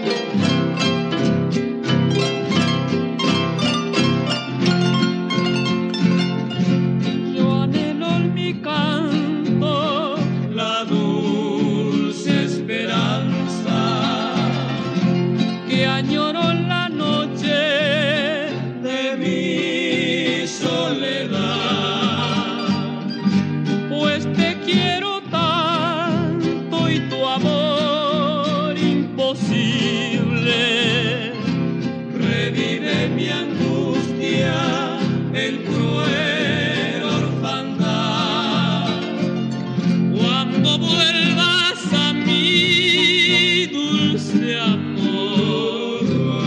Añoro la noche de mi soledad, pues te quiero tanto y tu amor imposible revive mi angustia, el cruel orfandad. Cuando vuelvas a mí, dulce amor,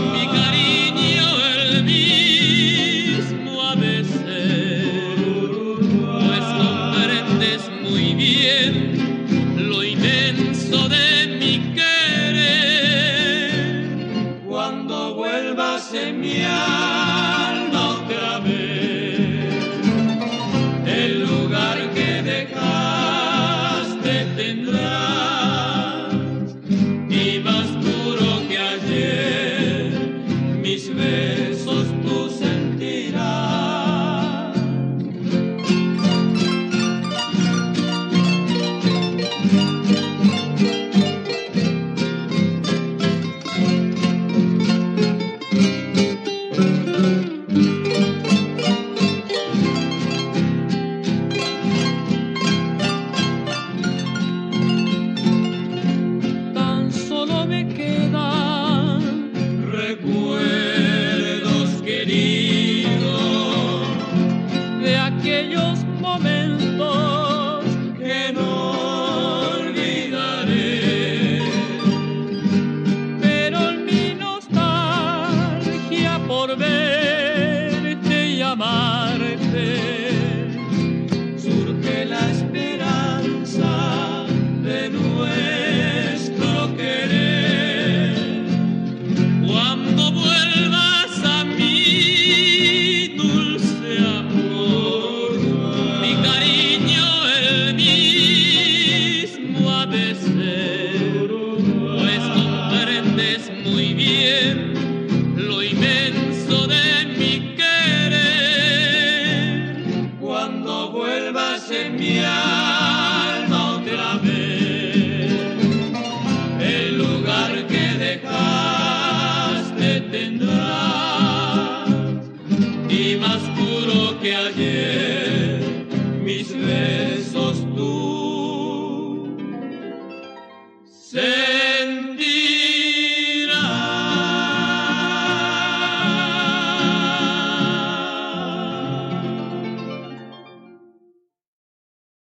muy bien lo inmenso de mi querer. Cuando vuelvas en mi alma